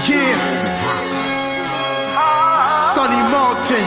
Yeah. Sonny Martin.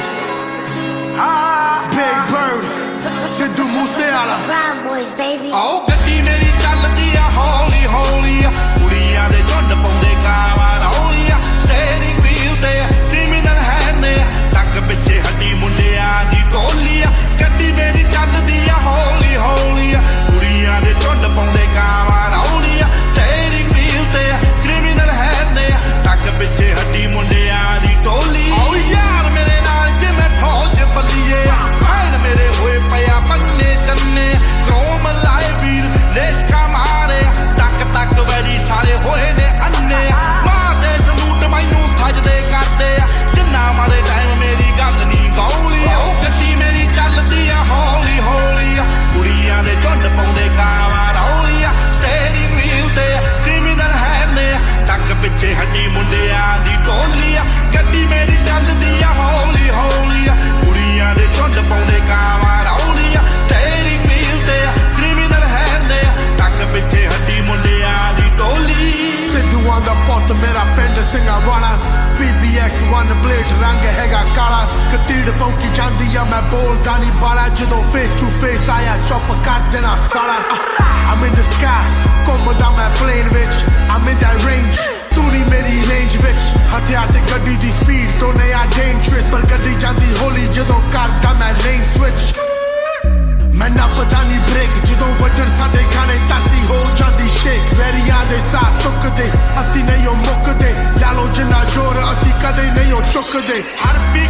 Big Bird. Sidhu Moosewala. Brown boys, baby. ਆਓ ਗੱਡੀ ਮੇਰੀ ਚੱਲਦੀ ਆ ਹੌਲੀ ਹੌਲੀ ਆ ਕੁੜੀਆਂ ਦੇ ਝੁੰਡ ਪਾਉਂਦੇ ਕਾਵਾਂ ਰੌਲੀ ਆ ਸਟੀਅਰਿੰਗ ਵੀਲ ਤੇ ਕ੍ਰਿਮੀਨਲ ਹੈਂਡ ਨੇ ਟੱਕ ਪਿੱਛੇ ਹੱਡੀ ਮੁੰਡਿਆਂ ਦੀ ਟੋਲੀ ਆ ਗੱਡੀ ਮੇਰੀ ਚੱਲਦੀ ਆ ਹੌਲੀ ਹੌਲੀ ਆ ਕੁੜੀਆਂ ਦੇ ਝੁੰਡ ਪਾਉਂਦੇ ਕਾਵਾਂ ਰੌਲੀ ਆ ਸਟੀਅਰਿੰਗ ਵੀਲ ਤੇ ਕ੍ਰਿਮੀਨਲ ਹੈਂਡ ਨੇ ਟੱਕ ਪਿੱਛੇ ਹੱਡੀ ਮੁੰਡਿਆਂ ਦੀ ਟੋਲੀ ਓ ਯਾਰ ਮੇਰੇ ਨਾਲ ਜਿਵੇਂ ਫੌਜ ਬੱਲੀਏ ਭੈਣ ਮੇਰੇ ਹੋਏ ਪਿਆ ਬੰਨੇ ਜੰਨੇ ਕੌਮ ਲਾਏ ਵੀਰ ਲੇਸ਼ਕਾ ਮਾਰੇ ਟੱਕ ਟੱਕ ਵੈਰੀ ਸਾਰੇ ਹੋਏ ਨੇ ਅੰਨੇ ਮਾਰਦੇ ਸਲੂਟ ਮੈਨੂੰ ਸਜਦੇ ਕਰਦੇ ਆ ਜਿੰਨਾ ਮਾਰੇ ਟਾਈਮ ਮੇਰੀ ਗੱਲ ਨਹੀਂ ਗੌਲੀ ਉਹ ਗੱਡੀ ਮੇਰੀ ਚੱਲਦੀ ਆ ਹੌਲੀ ਹੌਲੀ ਆ ਕੁੜੀਆਂ ਦੇ ਝੁੰਡ ਪਾਉਂਦੇ ਕਾਵਾਂ ਰੌਲੀ ਆ ਸਟੀਅਰਿੰਗ ਵੀਲ ਤੇ ਕ੍ਰਿਮੀਨਲ ਹੈਂਡ ਨੇ ਟੱਕ ਪਿੱਛੇ ਹੱਡੀ ਮੁੰਡਿਆਂ ਦੀ ਟੋਲੀ ਆ ਗੱਡੀ ਮੇਰੀ ਚੱਲਦੀ ਆ ਹੌਲੀ ਹੌਲੀ ਆ ਕੁੜੀਆਂ ਦੇ ਝੁੰਡ ਪਾਉਂਦੇ ਕਾਵਾਂ ਰੌਲੀ ਆ ਸਟੀਅਰਿੰਗ ਵੀਲ ਤੇ ਕ੍ਰਿਮੀਨਲ ਹੈਂਡ ਨੇ ਟੱਕ ਪਿੱਛੇ ਹੱਡੀ ਮੁੰਡਿਆਂ ਦੀ ਟੋਲੀ Sidhu on the pot ਮੇਰਾ ਪਿੰਡ ਸਿੰਘਾ ਵਾਲਾ PBX one blade ਰੰਗ ਹੈਗਾ ਕਾਲਾ ਕਤੀੜ ਪੌਂਕੀ ਜਾਂਦੀ ਆ ਮੈਂ ਬੋਲਦਾ ਨਹੀਂ ਬਾਲਾ ਜਦੋਂ face to face ਆਇਆ ਚੁੱਪ ਕਰ ਦੇਣਾ ਸਾਲਾ I'm in the sky ਘੁੰਮਦਾ ਮੈਂ plane ਵਿੱਚ I'm in that range ਤੂੜੀ ਮੇਰੀ range ਵਿੱਚ ਹਥਿਆਰ ਤੇ ਗੱਡੀ ਦੀ ਸਪੀਡ ਤੋਂ ਨਹੀਂ ਆ dangerous ਪਰ ਗੱਡੀ ਜਾਂਦੀ ਹੌਲੀ ਜਦੋਂ ਕਰਦਾ ਮੈਂ lane switch ਮੈਂ ਨੱਪਦਾ ਨਹੀਂ ਬ੍ਰੇਕ ਜਦੋਂ ਵਜਣ ਸਾਡੇ ਗਾਣੇ ਧਰਤੀ ਹੋ ਜਾਂਦੀ ਸ਼ੇਕ ਵੈਰੀਆਂ ਦੇ ਸਾਹ ਸੁੱਕਦੇ ਅਸੀਂ ਨਹੀਂ ਉਹ ਮੁੱਕਦੇ ਲਾ ਲਓ ਜਿੰਨਾ ਜ਼ੋਰ ਅਸੀਂ ਕਦੇ ਨਹੀਂ ਉਹ ਚੁੱਕਦੇ ਹਰ